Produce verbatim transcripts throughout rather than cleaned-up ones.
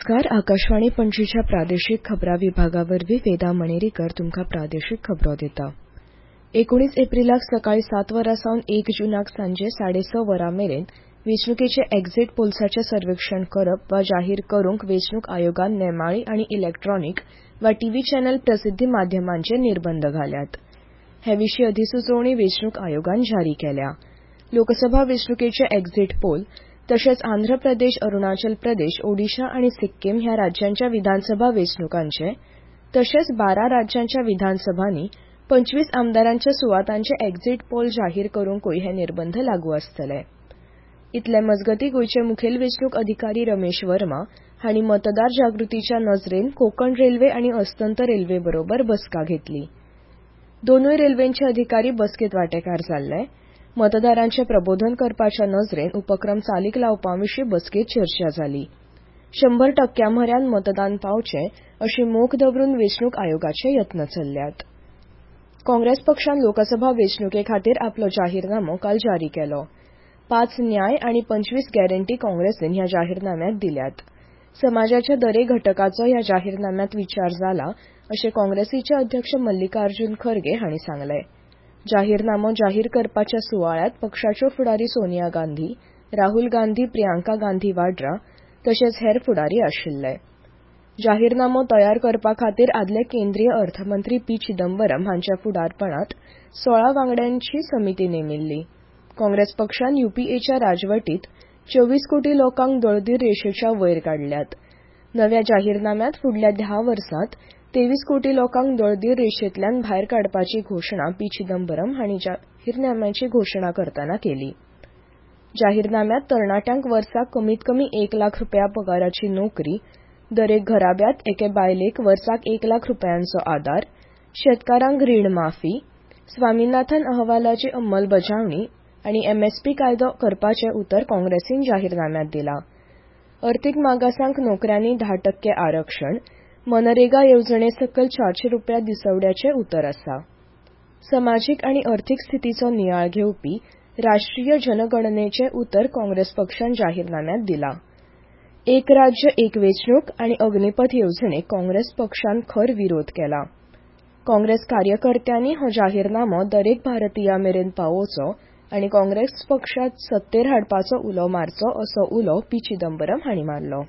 नमस्कार. आकाशवाणी पणजीच्या प्रादेशीक खबरां विभागावरवीं वेदा मणेरीकर तुमकां प्रादेशीक खबरो दिता. एकुणीस एप्रिलाक सकाळी सात वरां सावन एक जूनाक सांजे साडे स वरां मेरेन वेंचणुकेचे एक्झिट पोल्साचें सर्वेक्षण करप वा जाहीर करूंक वेंचणूक आयोगान नेमाळी आनी इलेक्ट्रॉनिक वा टीव्ही चॅनल प्रसिद्धी माध्यमांचेर निर्बंध घाल्यात. हे विशीं अधिसुचोवणी वेंचणूक आयोगान जारी केल्या. लोकसभा वेंचणुकेचे एक्झिट पोल तशेंच आंध्र प्रदेश, अरुणाचल प्रदेश, ओडिशा आनी सिक्कीम ह्या राज्यांच्या विधानसभा वेंचणुकांचे तशेंच बारा राज्यांच्या विधानसभांनी पंचवीस आमदारांच्या सुवातांचे एक्झिट पोल जाहीर करूंकूय हे निर्बंध लागू आसतले. इतले मजगतीं गोंयचे मुखेल वेंचणूक अधिकारी रमेश वर्मा हांणी मतदार जागृतीच्या नजरेन कोंकण रेल्वे आनी अस्तंत रेल्वे बरोबर बसका घेतली. दोनूय रेल्वेंचे अधिकारी बसकेंत वांटेकार जाल्ले. मतदारांचें प्रबोधन करपाच्या नजरेन उपक्रम चालीक लावपा विशीं बसकेंत चर्चा जाली. शंभर टक्क्या म्हऱ्यान मतदान पावचें अशी मोख दवरून वेंचणूक आयोगाचे यत्न चल्ल्यात. काँग्रेस पक्षान लोकसभा वेंचणुके खातीर आपलो जाहीरनामो काल जारी केलो. पाच न्याय आनी पंचवीस गॅरंटी काँग्रेसीन ह्या जाहीरनाम्यांत दिल्यात. समाजाच्या दरेक घटकाचो ह्या जाहीरनाम्यांत विचार जाला अशें काँग्रेसीचे अध्यक्ष मल्लिकार्जुन खरगे हांणी सांगलें. जाहीरनामो जाहीर करपाच्या सुवाळ्यात पक्षाच्यो फुडारी सोनिया गांधी, राहुल गांधी, प्रियांका गांधी वाड्रा तशेंच हेर फुडारी आशिल्ले. जाहीरनामो तयार करपा खातीर आदले केंद्रीय अर्थमंत्री पी चिदंबरम हांच्या फुडारपणांत सोळा वांगड्यांची समिती नेमिल्ली. काँग्रेस पक्षान युपीएच्या राजवटींत चोवीस कोटी लोकांक दळदीर रेशेच्या वयर काडल्यात. नव्या जाहीरनाम्यांत फुडल्या धा वर्सांत तेवीस कोटी लोकांक दळदीर रेशेंतल्यान भायर काडपाची घोशणा पी चिदंबरम हांणी जाहीरनाम्याची घोशणा करतना केली. जाहीरनाम्यांत तरणाट्यांक वर्साक कमीत कमी एक लाख रुपया पगाराची नोकरी, दरेक घराब्यात एके बायलेक वर्साक एक लाख रुपयांचो आदार, शेतकारांक रीण माफी, स्वामीनाथन अहवालाची अंमलबजावणी आनी एमएसपी कायदो करपाचें उतर काँग्रेसीन जाहीरनाम्यांत दिलां. अर्थीक मागासांक नोकऱ्यांनी धा टक्के आरक्षण, मनरेगा येवजणे सकल चारशे रुपया दिसवड्याचें उतर आसा. समाजीक आनी अर्थीक स्थितीचो नियाळ घेवपी राष्ट्रीय जनगणनेचें उतर काँग्रेस पक्षान जाहीरनाम्यांत दिलां. एक राज्य एक वेंचणूक आनी अग्निपथ येवजणेक काँग्रेस पक्षान खर विरोध केला. काँग्रेस कार्यकर्त्यांनी हो जाहीरनामो दरेक भारतीया मेरेन पावोवचो आनी काँग्रेस पक्षाक सत्तेर हाडपाचो उलो मारचो असो उलो पी चिदंबरम हांणी मारलो.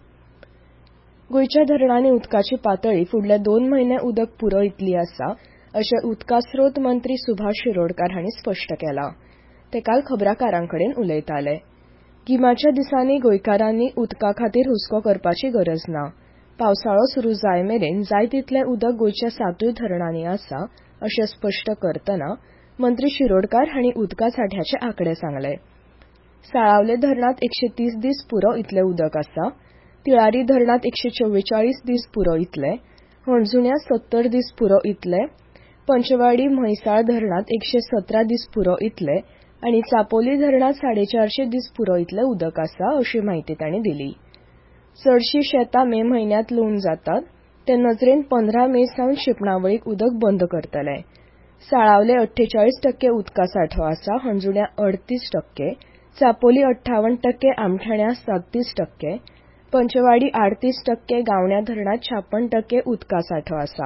गोंयच्या धरणांनी उदकाची पातळी फुडले दोन म्हयने उदक पुरो इतली आसा अशें उदका स्रोत मंत्री सुभाष शिरोडकार हांणी स्पश्ट केलां. ते काल खबराकारांकडेन उलयताले. गिमाच्या दिसांनी गोंयकारांनी उदका खातीर हुस्को करपाची गरज ना. पावसाळो सुरू जाय मेरेन जाय तितलें उदक गोंयच्या सातूय धरणांनी आसा अशें स्पश्ट करतना मंत्री शिरोडकार हांणी उदका सांठ्याचे आंकडे सांगले. साळावले धरणांत एकशे तीस दीस पुरो इतलें उदक आसा. तिळारी धरणांत एकशे चव्वेचाळीस दीस पुरो इतलें, हणजुण्या सत्तर दीस पुरो इतलें, पंचवाडी म्हैसाळ धरणांत एकशे सतरा दीस पुरो इतलें आनी चापोली धरणांत साडे चारशे दीस पुरो इतलें उदक आसा अशी माहिती तांणी दिली. चडशीं शेतां मे म्हयन्यांत लुवून जातात. ते नजरेन पंदरा मे सावन शिंपणावळीक उदक बंद करतले. साळावले अठ्ठेचाळीस टक्के उदका सांठो आसा, हणजुण्या अडतीस टक्के, चापोली अठ्ठावन्न टक्के, आमठाण्या सत्तीस टक्के, पंचवाडी अडतीस टक्के, गावण्या धरणांत छापन्न टक्के उदका सांठो आसा.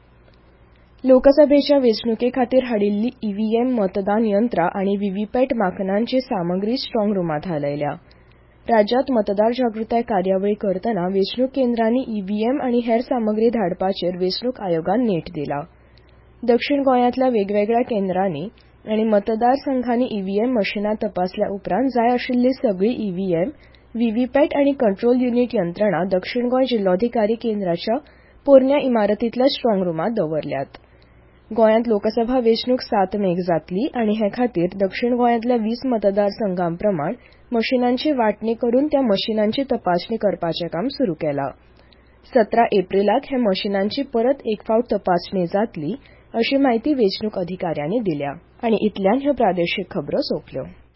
लोकसभेच्या वेंचणुके खातीर हाडिल्ली ईव्हीएम, मतदान यंत्रां आनी व्हीव्हीपॅट मापनांची सामग्री स्ट्रॉंग रुमांत हालयल्या. राज्यांत मतदार जागृताय कार्यावळी करतना वेंचणूक केंद्रांनी ईव्हीएम आनी हेर सामग्री धाडपाचेर वेंचणूक आयोगान नेट दिला. दक्षिण गोंयांतल्या वेगवेगळ्या केंद्रांनी आनी मतदार संघांनी ईव्हीएम मशिनां तपासल्या उपरांत जाय आशिल्ली सगळी ईव्हीएम, व्हीव्हीपॅट आनी कंट्रोल युनिट यंत्रणा दक्षिण गोंय जिल्लोधिकारी केंद्राच्या पोरन्या इमारतींतल्या स्ट्रॉंग रुमांत दवरल्यात. गोंयांत लोकसभा वेंचणूक सात मेक जातली आनी हे खातीर दक्षिण गोंयांतल्या वीस मतदारसंघां प्रमाण मशिनांची वांटणी करून त्या मशिनांची तपासणी करपाचें काम सुरू केलां. सतरा एप्रिलाक हे मशिनांची परत एक फावट तपासणी जातली अशी माहिती वेंचणूक अधिकाऱ्यांनी दिल्या. आनी इतल्यान ह्यो प्रादेशीक खबरो सोंपल्यो.